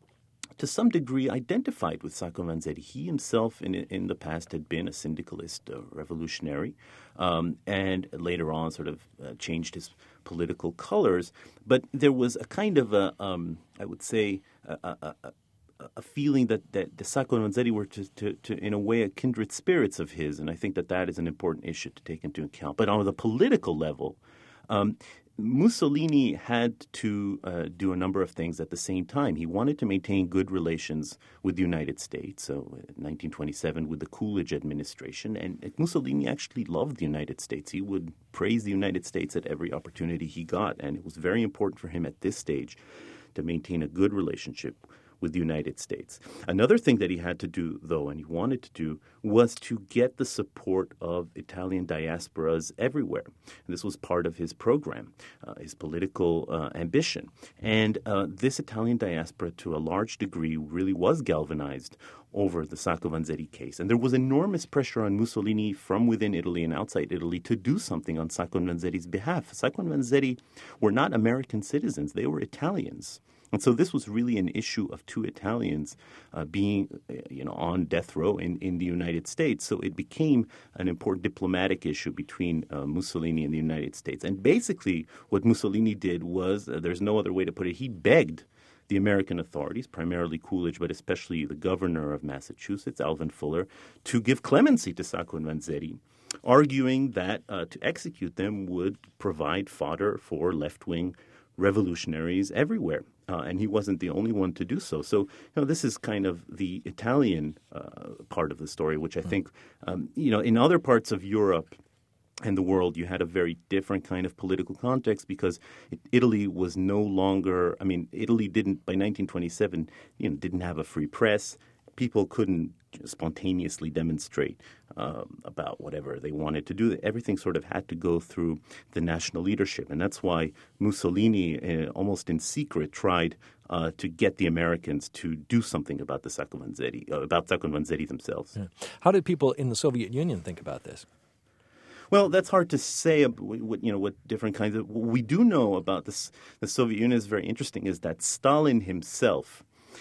to some degree identified with Sacco Vanzetti. He himself in in the past had been a syndicalist, a revolutionary, um, and later on sort of uh, changed his political colors. But there was a kind of a, um, I would say, a, a, a a feeling that, that the Sacco and Vanzetti were, to, to, to, in a way, a kindred spirits of his, and I think that that is an important issue to take into account. But on the political level, um, Mussolini had to uh, do a number of things at the same time. He wanted to maintain good relations with the United States, so in nineteen twenty-seven with the Coolidge administration, and Mussolini actually loved the United States. He would praise the United States at every opportunity he got, and it was very important for him at this stage to maintain a good relationship with the United States. Another thing that he had to do, though, and he wanted to do, was to get the support of Italian diasporas everywhere. And this was part of his program, uh, his political uh, ambition. And uh, this Italian diaspora, to a large degree, really was galvanized over the Sacco Vanzetti case. And there was enormous pressure on Mussolini from within Italy and outside Italy to do something on Sacco and Vanzetti's behalf. Sacco and Vanzetti were not American citizens. They were Italians. And so this was really an issue of two Italians uh, being, you know, on death row in, in the United States. So it became an important diplomatic issue between uh, Mussolini and the United States. And basically what Mussolini did was, uh, there's no other way to put it, he begged the American authorities, primarily Coolidge, but especially the governor of Massachusetts, Alvin Fuller, to give clemency to Sacco and Vanzetti, arguing that uh, to execute them would provide fodder for left-wing revolutionaries everywhere. Uh, and he wasn't the only one to do so. So, you know, this is kind of the Italian uh, part of the story, which I think, um, you know, in other parts of Europe and the world, you had a very different kind of political context because it, Italy was no longer, I mean, Italy didn't, by nineteen twenty-seven, you know, didn't have a free press. People couldn't spontaneously demonstrate um, about whatever they wanted to do. Everything sort of had to go through the national leadership. And that's why Mussolini, uh, almost in secret, tried uh, to get the Americans to do something about the Sacco Vanzetti, uh, about Sacco and Vanzetti themselves. Yeah. How did people in the Soviet Union think about this? Well, that's hard to say. What, you know, what different kinds of. What we do know about this, the Soviet Union is very interesting. Is that Stalin himself,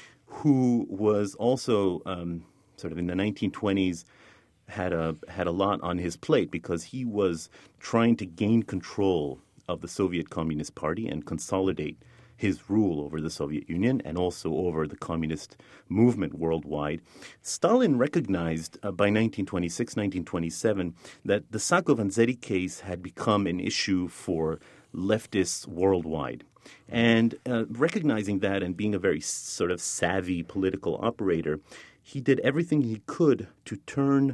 who was also um, sort of in the nineteen twenties, had a had a lot on his plate because he was trying to gain control of the Soviet Communist Party and consolidate his rule over the Soviet Union and also over the communist movement worldwide. Stalin recognized uh, by nineteen twenty-six, nineteen twenty-seven that the Sacco Vanzetti case had become an issue for leftists worldwide. And uh, recognizing that and being a very sort of savvy political operator, he did everything he could to turn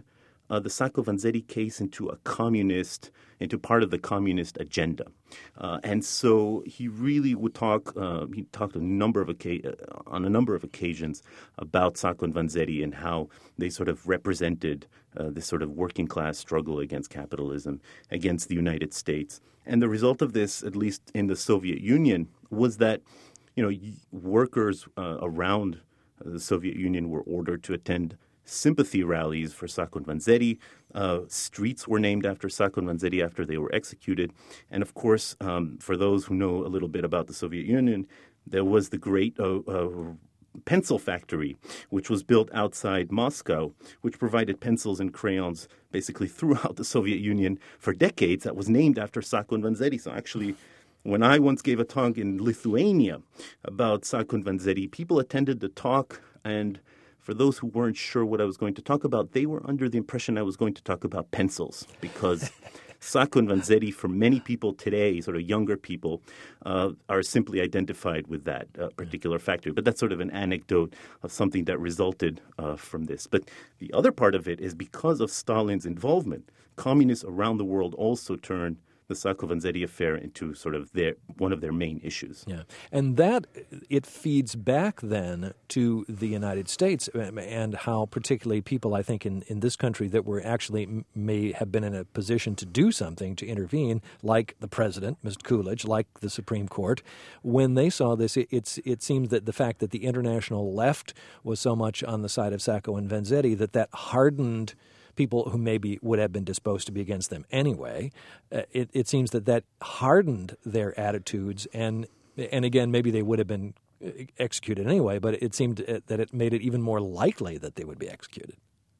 uh, the Sacco Vanzetti case into a communist, into part of the communist agenda. Uh, and so he really would talk, uh, he talked a number of oca- on a number of occasions about Sacco and Vanzetti and how they sort of represented uh, this sort of working class struggle against capitalism, against the United States. And the result of this, at least in the Soviet Union, was that, you know, workers uh, around the Soviet Union were ordered to attend sympathy rallies for Sacco and Vanzetti. Uh, streets were named after Sacco and Vanzetti after they were executed. And of course, um, for those who know a little bit about the Soviet Union, there was the great uh, uh, pencil factory, which was built outside Moscow, which provided pencils and crayons basically throughout the Soviet Union for decades. That was named after Sacco and Vanzetti. So actually, when I once gave a talk in Lithuania about Sacco and Vanzetti, people attended the talk, and for those who weren't sure what I was going to talk about, they were under the impression I was going to talk about pencils, because Sacco and Vanzetti, for many people today, sort of younger people, uh, are simply identified with that uh, particular factory. But that's sort of an anecdote of something that resulted uh, from this. But the other part of it is because of Stalin's involvement, communists around the world also turned the Sacco Vanzetti affair into sort of their one of their main issues. Yeah, and that, it feeds back then to the United States and how particularly people, I think, in, in this country that were actually may have been in a position to do something, to intervene, like the president, Mister Coolidge, like the Supreme Court, when they saw this, it, it's, it seems that the fact that the international left was so much on the side of Sacco and Vanzetti that that hardened people who maybe would have been disposed to be against them anyway. Uh, it, it seems that that hardened their attitudes, and and again, maybe they would have been executed anyway, but it seemed that it made it even more likely that they would be executed.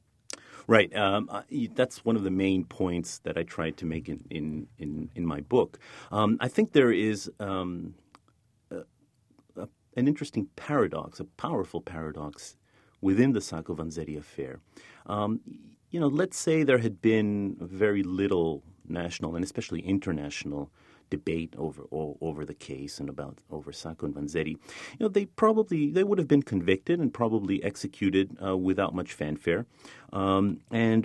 Right. Um, that's one of the main points that I tried to make in, in, in, in my book. Um, I think there is um, a, a, an interesting paradox, a powerful paradox within the Sacco Vanzetti affair. Um, You know, let's say there had been very little national and especially international debate over over the case and about over Sacco and Vanzetti. You know, they probably they would have been convicted and probably executed uh, without much fanfare, um, and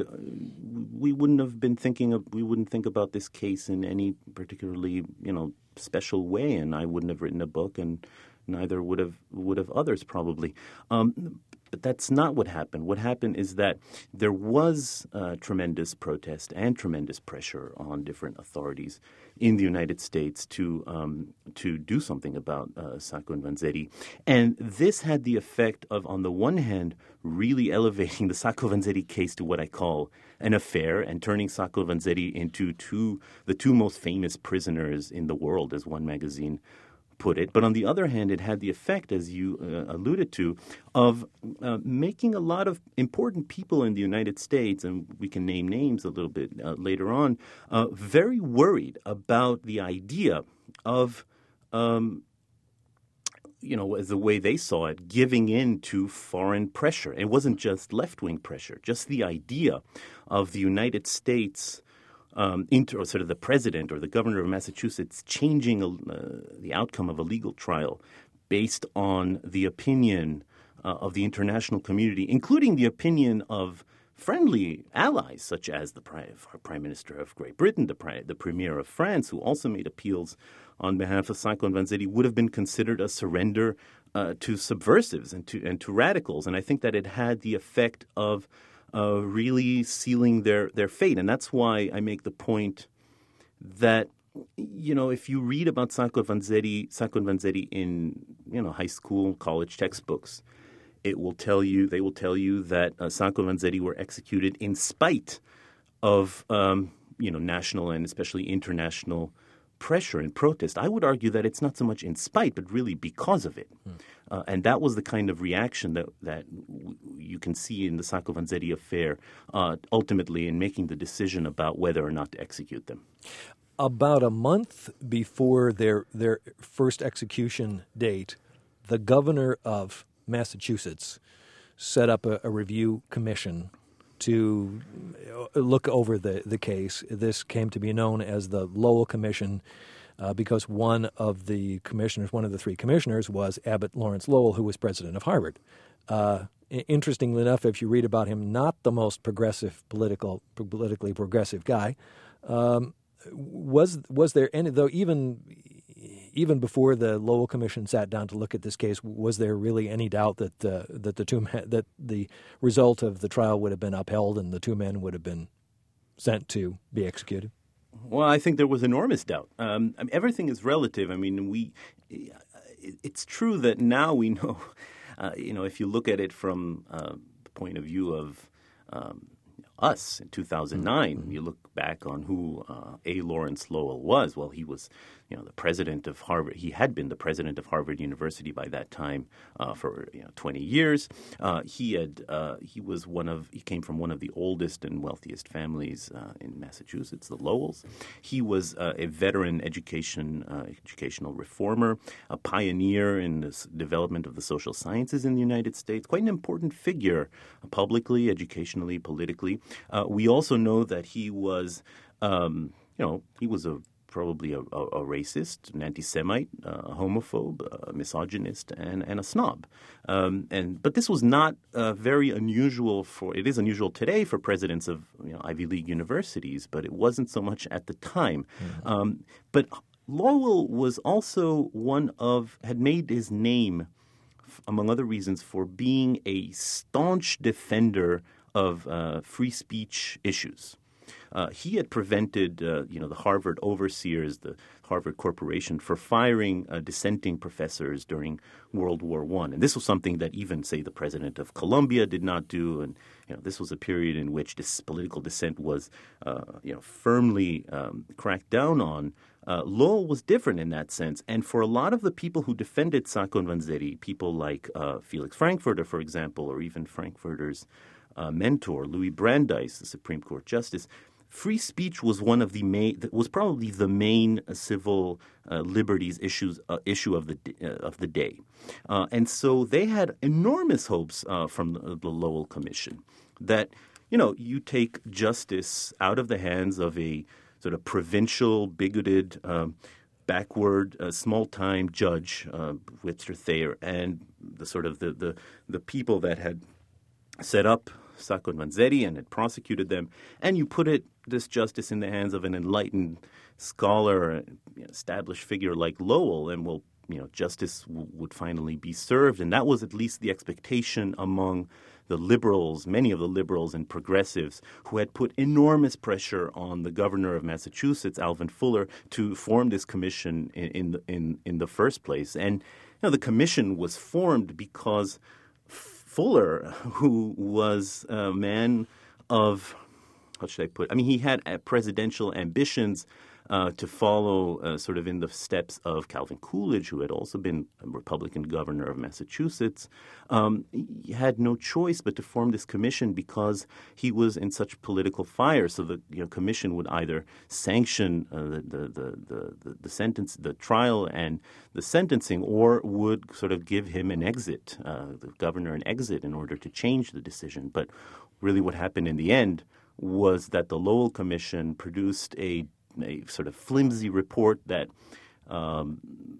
we wouldn't have been thinking of we wouldn't think about this case in any particularly you know special way, and I wouldn't have written a book, and neither would have would have others probably. Um, But that's not what happened. What happened is that there was uh, tremendous protest and tremendous pressure on different authorities in the United States to um, to do something about uh, Sacco and Vanzetti. And this had the effect of, on the one hand, really elevating the Sacco Vanzetti case to what I call an affair and turning Sacco Vanzetti into two the two most famous prisoners in the world, as one magazine put it. But on the other hand, it had the effect, as you uh, alluded to, of uh, making a lot of important people in the United States, and we can name names a little bit uh, later on, uh, very worried about the idea of, um, you know, as the way they saw it, giving in to foreign pressure. It wasn't just left-wing pressure, just the idea of the United States Um, inter, or sort of the president or the governor of Massachusetts changing uh, the outcome of a legal trial based on the opinion uh, of the international community, including the opinion of friendly allies such as the Prime, Prime Minister of Great Britain, the, Prime, the Premier of France, who also made appeals on behalf of Sacco and Vanzetti, would have been considered a surrender uh, to subversives and to and to radicals. And I think that it had the effect of Uh, really sealing their, their fate. And that's why I make the point that, you know, if you read about Sacco Vanzetti, Sacco and Vanzetti in, you know, high school, college textbooks, it will tell you, they will tell you that uh, Sacco and Vanzetti were executed in spite of, um, you know, national and especially international pressure and protest. I would argue that it's not so much in spite, but really because of it. Mm. Uh, and that was the kind of reaction that that w- you can see in the Sacco Vanzetti affair, uh, ultimately in making the decision about whether or not to execute them. About a month before their their first execution date, the governor of Massachusetts set up a, a review commission to look over the, the case. This came to be known as the Lowell Commission uh, because one of the commissioners, one of the three commissioners, was Abbott Lawrence Lowell, who was president of Harvard. Uh, interestingly enough, if you read about him, not the most progressive, political, politically progressive guy. Um, was was there any, though, even even before the Lowell Commission sat down to look at this case, was there really any doubt that uh, that the two men, that the result of the trial would have been upheld and the two men would have been sent to be executed? Well, I think there was enormous doubt. Um, I mean, everything is relative. I mean, we it's true that now we know. Uh, you know, if you look at it from uh, the point of view of um, us in two thousand nine, mm-hmm. you look back on who uh, A. Lawrence Lowell was. Well, he was, you know, the president of Harvard. He had been the president of Harvard University by that time uh, for you know, twenty years. Uh, he had uh, he was one of he came from one of the oldest and wealthiest families uh, in Massachusetts, the Lowells. He was uh, a veteran education uh, educational reformer, a pioneer in the development of the social sciences in the United States. Quite an important figure, uh, publicly, educationally, politically. Uh, we also know that he was, um, you know, he was a probably a, a, a racist, an anti-Semite, uh, a homophobe, a misogynist, and, and a snob. Um, and but this was not uh, very unusual for. It is unusual today for presidents of you know, Ivy League universities, but it wasn't so much at the time. Mm-hmm. Um, but Lowell was also one of had made his name, among other reasons, for being a staunch defender of uh, free speech issues. Uh, he had prevented, uh, you know, the Harvard overseers, the Harvard Corporation, for firing uh, dissenting professors during World War One, and this was something that even, say, the president of Columbia did not do. And you know, this was a period in which this political dissent was, uh, you know, firmly um, cracked down on. Uh, Lowell was different in that sense, and for a lot of the people who defended Sacco and Vanzetti, people like uh, Felix Frankfurter, for example, or even Frankfurter's uh, mentor, Louis Brandeis, the Supreme Court Justice. Free speech was one of the main, was probably the main uh, civil uh, liberties issues uh, issue of the uh, of the day, uh, and so they had enormous hopes uh, from the, the Lowell Commission that you know you take justice out of the hands of a sort of provincial, bigoted, um, backward, uh, small-time judge, uh, Webster Thayer, and the sort of the the, the people that had set up Sacco and Vanzetti and had prosecuted them, and you put it this justice in the hands of an enlightened scholar, you know, established figure like Lowell, and well, you know, justice w- would finally be served, and that was at least the expectation among the liberals, many of the liberals and progressives, who had put enormous pressure on the governor of Massachusetts, Alvin Fuller, to form this commission in in the, in, in the first place. And you know, the commission was formed because Fuller, who was a man of, how should I put it? I mean, he had presidential ambitions uh, to follow uh, sort of in the steps of Calvin Coolidge, who had also been a Republican governor of Massachusetts. Um, he had no choice but to form this commission because he was in such political fire. So the you know, commission would either sanction uh, the, the, the, the, the sentence, the trial and the sentencing, or would sort of give him an exit, uh, the governor an exit in order to change the decision. But really what happened in the end was that the Lowell Commission produced a a sort of flimsy report that um,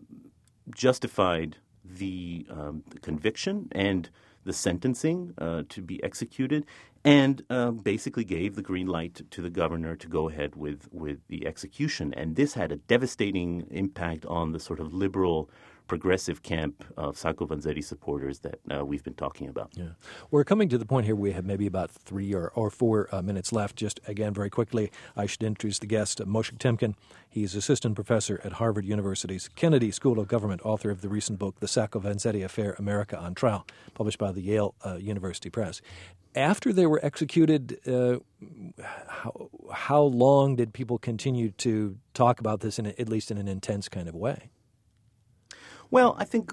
justified the, um, the conviction and the sentencing uh, to be executed, and uh, basically gave the green light to, to the governor to go ahead with, with the execution. And this had a devastating impact on the sort of liberal progressive camp of Sacco Vanzetti supporters that uh, we've been talking about. Yeah, we're coming to the point here. We have maybe about three or, or four uh, minutes left. Just again, very quickly, I should introduce the guest, uh, Moshe Temkin. He's assistant professor at Harvard University's Kennedy School of Government, author of the recent book, The Sacco Vanzetti Affair, America on Trial, published by the Yale uh, University Press. After they were executed, uh, how, how long did people continue to talk about this, in a, at least in an intense kind of way? Well, I think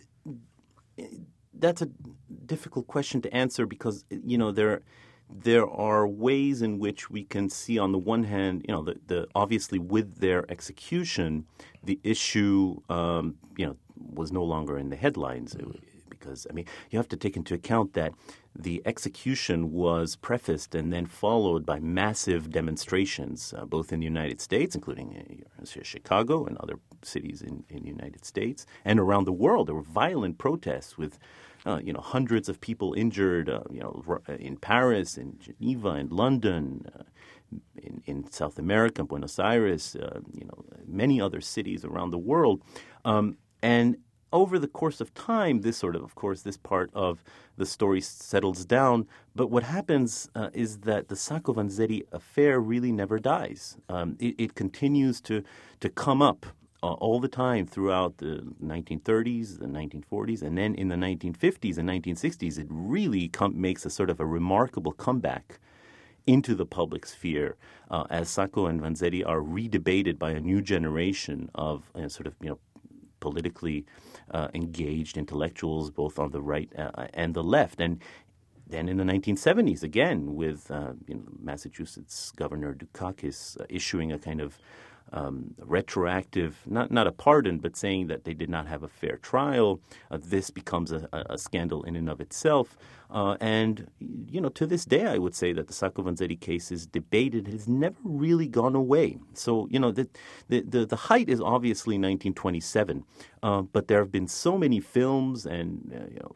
that's a difficult question to answer because, you know, there there are ways in which we can see on the one hand, you know, the, the obviously with their execution, the issue, um, you know, was no longer in the headlines. It, because, I mean, you have to take into account that the execution was prefaced and then followed by massive demonstrations, uh, both in the United States, including uh, Chicago and other cities in, in the United States, and around the world. There were violent protests with, uh, you know, hundreds of people injured, uh, you know, in Paris, in Geneva, in London, uh, in, in South America, Buenos Aires, uh, you know, many other cities around the world, um, and over the course of time, this sort of, of course, this part of the story settles down. But what happens uh, is that the Sacco Vanzetti affair really never dies. Um, it, it continues to to come up uh, all the time throughout the nineteen thirties, the nineteen forties, and then in the nineteen fifties and nineteen sixties, it really com- makes a sort of a remarkable comeback into the public sphere uh, as Sacco and Vanzetti are redebated by a new generation of uh, sort of, you know, politically uh, engaged intellectuals, both on the right uh, and the left. And then in the nineteen seventies, again, with uh, you know, Massachusetts Governor Dukakis uh, issuing a kind of um, retroactive, not not a pardon, but saying that they did not have a fair trial. Uh, this becomes a, a scandal in and of itself. Uh, and, you know, to this day, I would say that the Sacco Vanzetti case is debated. It has never really gone away. So, you know, the the, the, the height is obviously nineteen twenty-seven, uh, but there have been so many films and, uh, you know,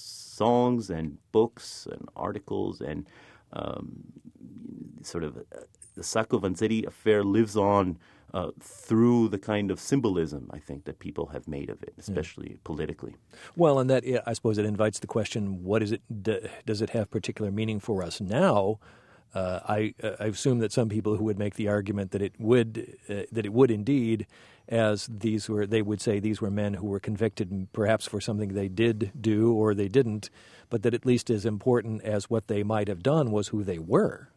songs and books and articles and um, sort of uh, the Sacco Vanzetti affair lives on Uh, through the kind of symbolism, I think, that people have made of it, especially yeah. politically. Well, and that, I suppose, it invites the question: what is it? Does it have particular meaning for us now? Uh, I, I assume that some people who would make the argument that it would, uh, that it would indeed, as these were, they would say these were men who were convicted perhaps for something they did do or they didn't, but that at least as important as what they might have done was who they were.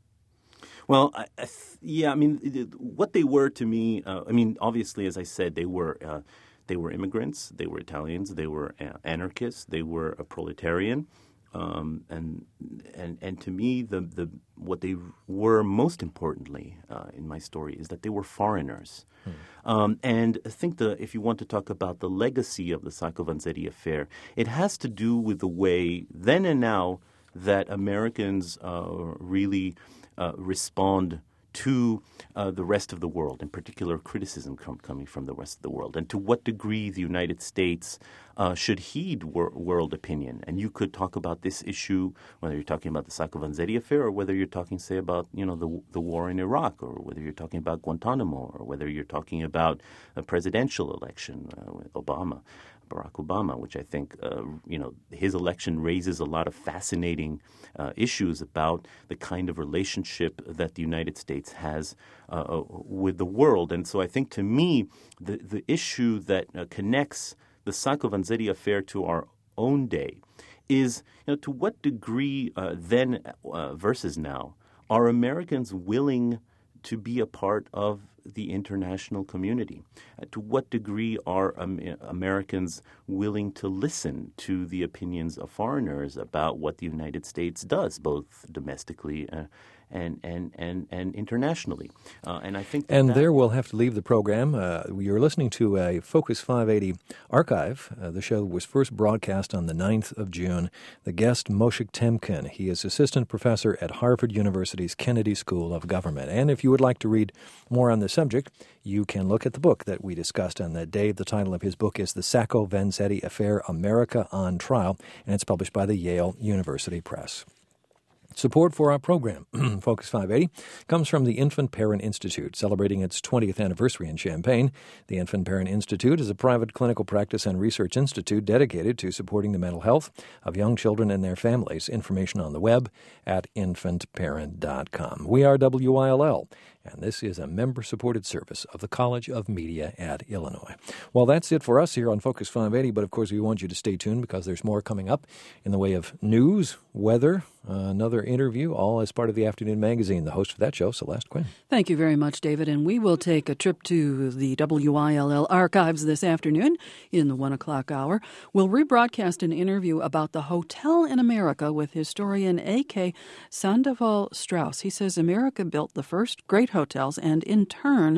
Well, I, I th- yeah, I mean, what they were to me, uh, I mean, obviously, as I said, they were uh, they were immigrants, they were Italians, they were uh, anarchists, they were a proletarian, um, and and and to me, the the what they were most importantly uh, in my story is that they were foreigners. Hmm. Um, and I think the if you want to talk about the legacy of the Sacco Vanzetti affair, it has to do with the way then and now that Americans uh, really Uh, respond to uh, the rest of the world, in particular criticism com- coming from the rest of the world, and to what degree the United States uh, should heed wor- world opinion. And you could talk about this issue, whether you're talking about the Sacco Vanzetti affair or whether you're talking, say, about you know the the war in Iraq, or whether you're talking about Guantanamo, or whether you're talking about a presidential election uh, with Obama. Barack Obama, which I think, uh, you know, his election raises a lot of fascinating uh, issues about the kind of relationship that the United States has uh, with the world. And so I think, to me, the, the issue that uh, connects the Sacco Vanzetti affair to our own day is, you know, to what degree uh, then uh, versus now are Americans willing to be a part of the international community? Uh, to what degree are um, Americans willing to listen to the opinions of foreigners about what the United States does, both domestically uh, and, and, and, and internationally? Uh, and I think that And that there we'll have to leave the program. Uh, you're listening to a Focus five eighty archive. Uh, the show was first broadcast on the ninth of June. The guest, Moshe Temkin. He is assistant professor at Harvard University's Kennedy School of Government. And if you would like to read more on the subject, you can look at the book that we discussed on that day. The title of his book is The Sacco Vanzetti Affair, America on Trial, and it's published by the Yale University Press. Support for our program, Focus five eighty, comes from the Infant Parent Institute, celebrating its twentieth anniversary in Champaign. The Infant Parent Institute is a private clinical practice and research institute dedicated to supporting the mental health of young children and their families. Information on the web at infant parent dot com. We are W I L L, and this is a member-supported service of the College of Media at Illinois. Well, that's it for us here on Focus five eighty, but of course we want you to stay tuned because there's more coming up in the way of news, weather, uh, another interview, all as part of the Afternoon Magazine. The host of that show, Celeste Quinn. Thank you very much, David. And we will take a trip to the W I L L archives this afternoon in the one o'clock hour. We'll rebroadcast an interview about the hotel in America with historian A K Sandoval Strauss. He says America built the first great hotels and, in turn,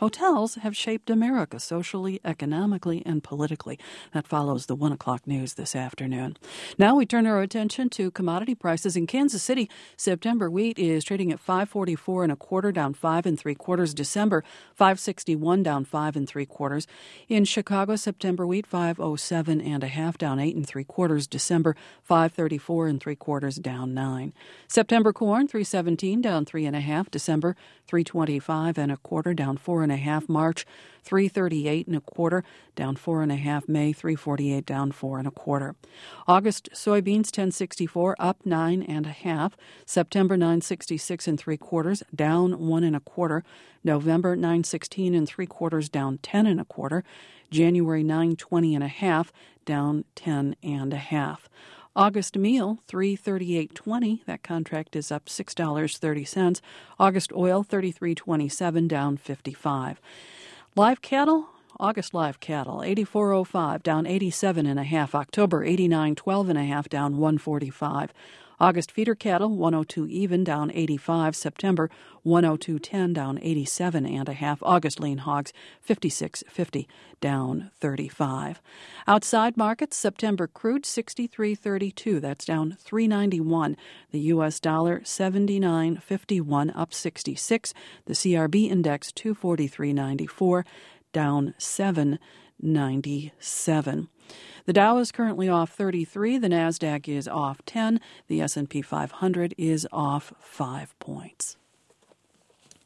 hotels have shaped America socially, economically, and politically. That follows the one o'clock news this afternoon. Now we turn our attention to commodity prices. In Kansas City, September wheat is trading at five forty-four and a quarter, down five and three quarters. December, five sixty-one, down five and three quarters. In Chicago, September wheat, five oh seven and a half, down eight and three quarters. December, five thirty-four and three quarters, down nine. September corn, three seventeen, down three and a half. December, three twenty-five and a quarter, down four and a half. March, three thirty-eight and a quarter, down four and a half. May, three forty-eight, down four and a quarter. August soybeans, ten sixty-four, up nine and a half. September, nine sixty-six and three quarters, down one and a quarter. November, nine sixteen and three quarters, down ten and a quarter. January, nine twenty and a half, down ten and a half. August meal, three thirty-eight twenty. That contract is up six dollars and thirty cents. August oil, thirty-three twenty-seven, down fifty-five. Live cattle, August live cattle, eighty-four oh five, down eighty-seven and a half. October, eighty-nine twelve and a half, down one forty-five. August feeder cattle, one oh two even, down eighty-five. September, one oh two ten, down eighty-seven and a half. August lean hogs, fifty-six fifty, down thirty-five. Outside markets, September crude, sixty-three thirty-two. That's down three ninety-one. The U S dollar, seventy-nine fifty-one, up sixty-six. The C R B index, two forty-three ninety-four, down seven ninety-seven. The Dow is currently off thirty-three. The Nasdaq is off ten. The S and P five hundred is off five points.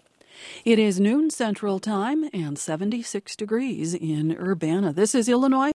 It is noon Central Time and seventy-six degrees in Urbana. This is Illinois.